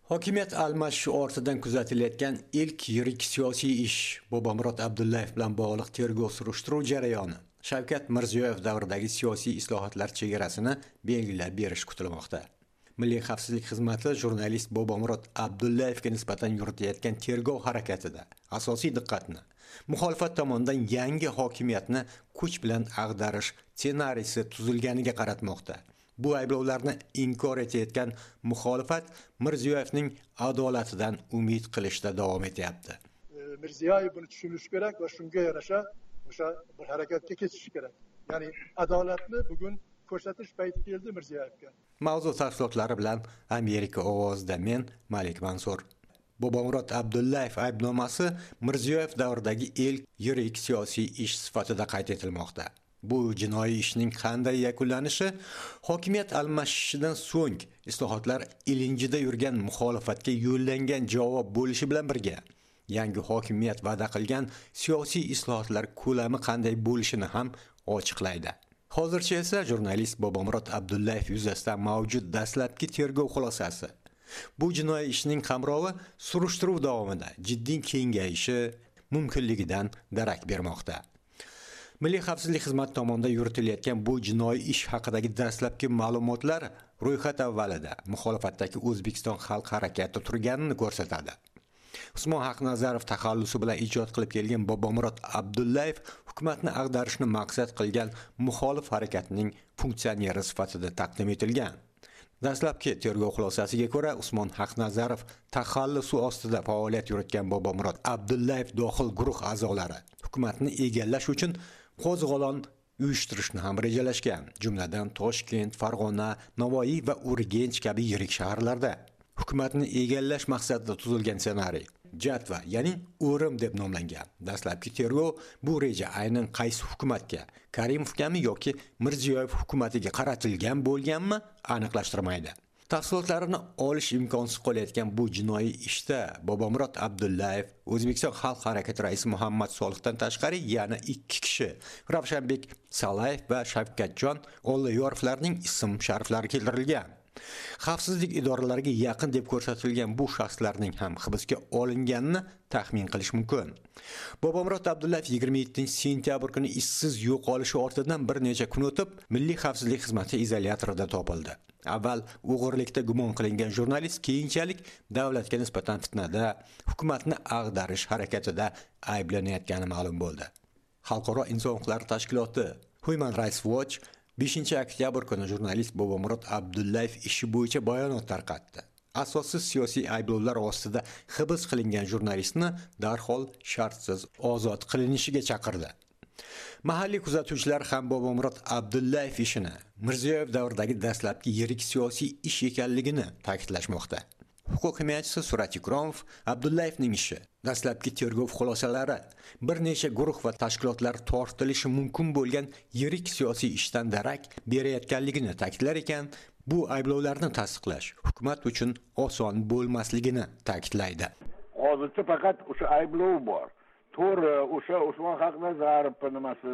Hokimiyat almashishi ortidan kuzatilayotgan ilk yirik siyosiy ish Bobomurod Abdullayev bilan bog'liq tergov surishtiruv jarayoni Shavkat Mirziyoyev davridagi siyosiy islohotlar chegarasini belgilab berish kutilmoqda. Milliy xavfsizlik xizmati jurnalist Bobomurod Abdullayevga nisbatan yuritayotgan tergov harakatida asosiy diqqatni muxolifat tomonidan yangi hokimiyatni kuch bilan ag'darish ssenariysi tuzilganiga qaratmoqda. Bu ayblovlarni inkor etayotgan muxolifat Mirziyoyevning adolatidan umid qilishda davom etyapti. Mirziyoyev buni tushunishi kerak va shunga yarasha o'sha bir harakatga ketishi kerak. Ya'ni adolatni bugun ko'rsatish payti keldi Mirziyoyevga. Mavzu tafsilotlari bilan Amerika ovozida men Malik Mansur. Bobomurod Abdullayev aybnomasi Mirziyoyev davridagi ilk yirik siyosiy ish sifatida qayd etilmoqda. Bu jinoiy ishning qanday yakunlanishi hokimiyat almashishidan so'ng islohotlar ilinjida yurgan muxolifatga yo'llangan javob bo'lishi bilan birga yangi hokimiyat va'da qilgan siyosiy islohotlar ko'lami qanday bo'lishini ham ochiqlaydi. Hozircha esa jurnalist Bobomurod Abdullayev yuzasidan mavjud dastlabki tergov xulosasi bu jinoiy ishning qamrovi surishtiruv davomida jiddiy kengayishi mumkinligidan darak bermoqda. Milliy xavfsizlik xizmati tomonidan yuritilayotgan bu jinoiy ish haqidagi dastlabki ma'lumotlar ro'yxat avvalida muxolifatdagi O'zbekiston xalq harakati turganini ko'rsatadi. Usmon Haqnazarov taxallusi bilan ijod qilib kelgan Bobomurod Abdullayev hukumatni ag'darishni maqsad qilgan muxolif harakatning funksiyoneri sifatida taqdim etilgan. Dastlabki tergov xulosasiga ko'ra, Usmon Haqnazarov taxallusi ostida faoliyat yuritgan Bobomurod Abdullayev dohil guruh a'zolari hukumatni egallash uchun qo'zg'olon uyushtirishni ham rejalashgan, jumladan Toshkent, Farg'ona, Navoiy va Urganch kabi yirik shaharlarda. Hukumatni egallash maqsadida tuzilgan ssenariy Jatva, ya'ni O'rim deb nomlangan. Dastlabki tergov bu reja aynan qaysi hukumatga, Karimovgami yoki Mirziyoyev hukumatiga qaratilgan bo'lganmi aniqlashtirmaydi. Tafsilotlarini olish imkonsiz qolayotgan bu jinoiy ishda Bobomurod Abdullayev, O'zbekiston xalq harakati raisi Muhammad Solihdan tashqari yana 2 kishi, Ravshanbek Salayev va Shavkatjon Olloyorovlarning ism-shariflari keltirilgan. Xavfsizlik idoralariga yaqin deb ko'rsatilgan bu shaxslarning ham hibsga olinganini taxmin qilish mumkin. Bobomurod Abdullayev 27-sentyabr kuni ishsiz yo'qolishi ortidan bir necha kun o'tib, Milliy xavfsizlik xizmati izolyatorida topildi. Avval o'g'irlikda gumon qilingan jurnalist keyinchalik davlatga nisbatan fitnada, hukumatni ag'darish harakatida ayblanayotgani ma'lum bo'ldi. Xalqaro inson huquqlari tashkiloti Human Rights Watch 5-oktyabr kuni jurnalist Bobomurod Abdullayev ishi bo'yicha bayonot tarqatdi. Asossiz siyosiy ayblovlar ostida hibs qilingan jurnalistni darhol shartsiz ozod qilinishiga chaqirdi. Mahalliy kuzatuvchilar ham Bobomurod Abdullayev ishini Mirziyoyev davridagi dastlabki yirik siyosiy ish ekanligini ta'kidlashmoqda. Huquq himoyachisi Surat Ikromov Abdullayevning ishi dastlabki tergov xulosalari bir necha guruh va tashkilotlar tortilishi mumkin bo'lgan yirik siyosiy ishdan darak berayotganligini ta'kidlar ekan, bu ayblovlarni tasdiqlash hukumat uchun oson bo'lmasligini ta'kidlaydi. Hozircha faqat o'sha ayblov bor. To'g'ri, o'sha Usmon Haqnazarovning nimasi,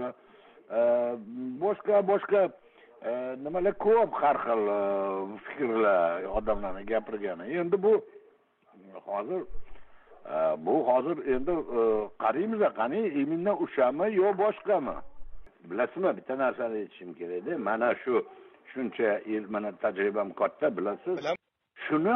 boshqa nimalar ko'p har xil fikrlar odamlarning gapirgani. Endi bu hozir endi qaraymiz, qani imindan o'shami yo boshqami? Bilasizmi, bitta narsani aytishim kerak-da. Mana shuncha yil mana tajribam katta, bilasiz. Shuni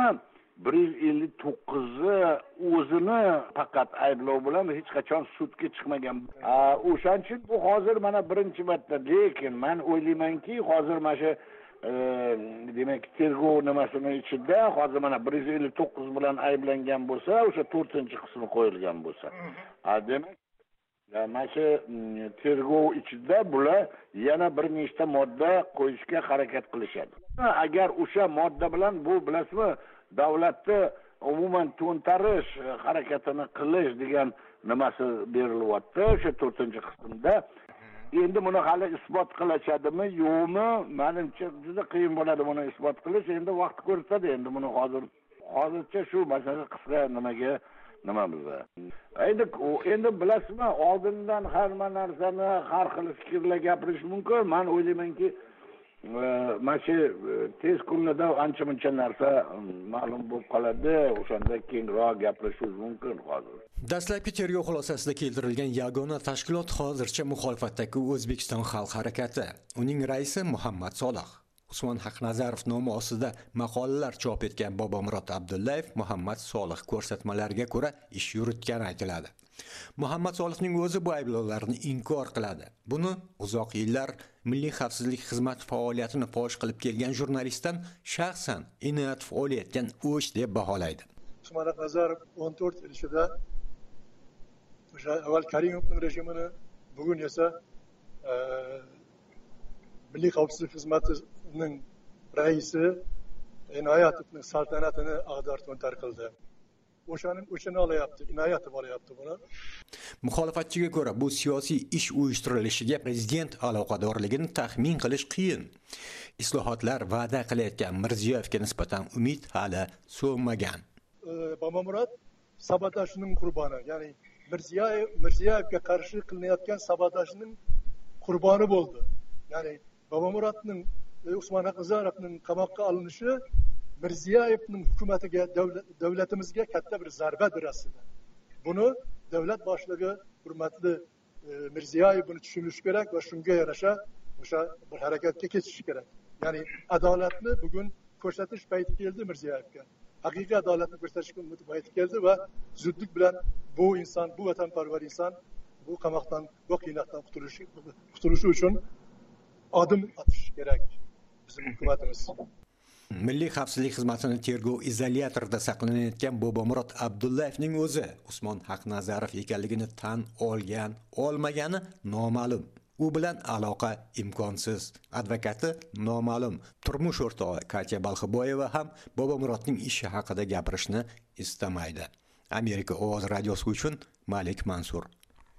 159 o'zini faqat ayblov bilan hech qachon sudga chiqmagan. O'shaning uchun bu hozir mana birinchi marta, lekin men o'ylaymanki, hozir mana shu demak tergov nimasining ichida hozir mana 159 bilan ayblangan bo'lsa, o'sha 4-qismi qo'yilgan bo'lsa. Demak, mana shu tergov ichida bular yana bir nechta modda qo'yishga harakat qilishadi. Agar o'sha modda bilan bu, bilasizmi, davlatni umuman to'ntarish harakatini qilish degan nimasi berilyapti o'sha 4-qismda. Endi buni hali isbot qilishadimi, yo'qmi? Menimcha juda qiyin bo'ladi buni isbot qilish. Endi vaqt ko'rsatadi. Endi buni hozircha shu masala qisqa nima bizda. Endi bilasizmi, oldindan hamma narsani har xil fikrlar gapirish mumkin. Men o'ylaymanki, mana shu tez kunlarda ancha muncha narsa ma'lum bo'lib qoladi, o'shanda kengroq gaplashishimiz mumkin hozir. Dastlabki tergov xulosasida keltirilgan yagona tashkilot hozircha muxolifatdagi O'zbekiston Xalq harakati. Uning raisi Muhammad Solih. Usmon Haqnazarov nomi ostida maqolalar chop etgan Bobomurod Abdullayev Muhammad Solih ko'rsatmalariga ko'ra ish yuritgani aytiladi. Muhammad Solihning o'zi bu ayblovlarni inkor qiladi. Buni uzoq yillar Milliy xavfsizlik xizmati faoliyatini fosh qilib kelgan jurnalistdan shaxsan inoyatov olayotgan o'sh deb baholaydi. Usmon Haqnazarov 14 yil ichida o'sha avval Karimovning rejimini, bugun esa Milliy xavfsizlik xizmatining raisi Inoyatovning saltanatini ag'dar-to'ntar qildi. O'shaning o'chini olyapti, Inoyatov olyapti buni. Muxolifatchiga ko'ra bu siyosiy ish uyushtirilishiga prezident aloqadorligini taxmin qilish qiyin. Islohotlar va'da qilayotgan Mirziyoyevga nisbatan umid hali so'nmagan. Bobomurod sabotajning qurboni, ya'ni Mirziyevga qarshi qilinayotgan sabotajning qurboni bo'ldi. Ya'ni Bobomurodning Usmon Haqnazarovning qamoqqa olinishi Mirziyevning hukumatiga, davlatimizga katta bir zarbadir aslida. Buni davlat boshlig'i hurmatli Mirziyoyev buni tushunishi kerak va shunga yarasha o'sha bir harakatga ketishi kerak. Ya'ni adolatni bugun ko'rsatish payti keldi Mirziyevga. Haqiqiy adolatni ko'rsatish payti keldi va zudlik bilan bu inson, bu vatanparvar inson bu qamoqdan, bu qiynoqdan qutulishi uchun odim atish kerak bizim hukumatimiz. Milliy xavfsizlik xizmatini tergov izolyatorida saqlanayotgan Bobomurod Abdullayevning o'zi Usmon Haqnazarov ekanligini tan olgan, olmagani noma'lum. U bilan aloqa imkonsiz. Advokati noma'lum. Turmush o'rtog'i Katya Balxiboyeva ham Bobomurodning ishi haqida gapirishni istamaydi. Amerika Ovoz radiosi uchun Malik Mansur.